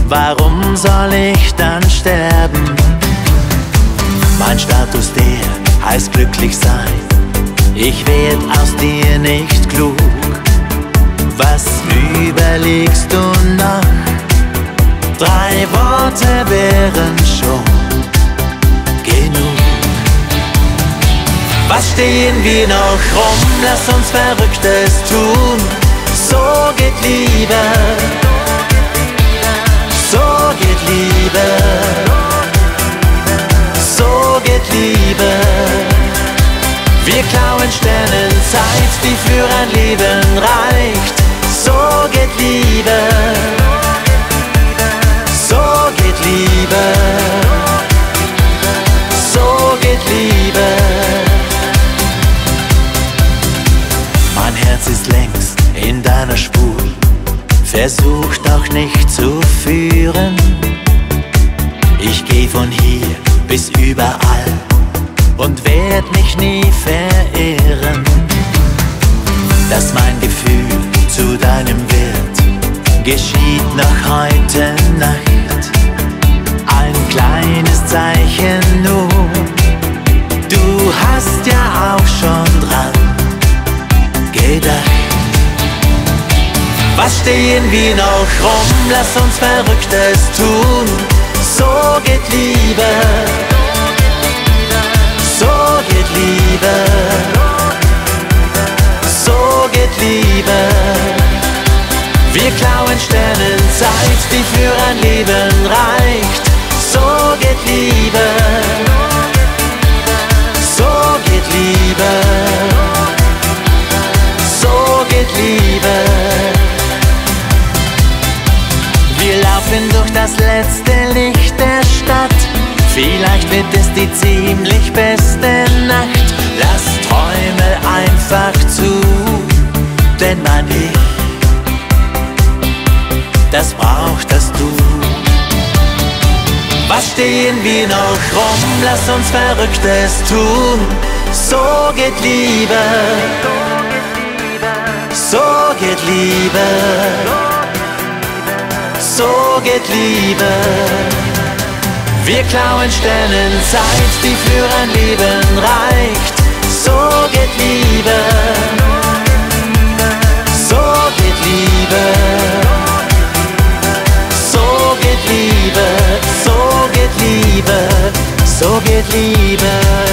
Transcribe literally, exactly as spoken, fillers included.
warum soll ich dann sterben? Mein Status, der heißt glücklich sein. Ich werd aus dir nicht klug. Was überlegst du noch? Drei Worte wären schon genug. Was stehen wir noch rum? Lass uns Verrücktes tun. So geht Liebe, so geht Liebe, so geht Liebe. Wir klauen Sternen Zeit, die für ein Leben reicht. So geht Liebe, so geht Liebe, so geht Liebe. Mein Herz ist längst in deiner Spur, versuch doch nicht zu führen. Ich geh von hier bis überall und werd mich nie verirren. Dass mein Gefühl zu deinem wird, geschieht noch heute Nacht. Ein kleines Zeichen nur, du hast ja auch schon dran gedacht. Was stehen wir noch rum? Lass uns Verrücktes tun. So geht Liebe, so geht Liebe, so geht Liebe. Wir klauen Sternen Zeit, die für ein Leben reicht. So geht Liebe, so geht Liebe, so geht Liebe. Wir laufen durch das letzte Licht der Stadt. Vielleicht wird es die ziemlich beste Nacht. Lass Träume einfach zu, denn mein Ich, das braucht das Du. Was stehen wir noch rum? Lass uns Verrücktes tun. So geht Liebe, so geht Liebe, so geht Liebe. Wir klauen Sternen Zeit, die für ein Leben reicht. So geht Liebe, so geht Liebe, so geht Liebe, so geht Liebe, so geht Liebe.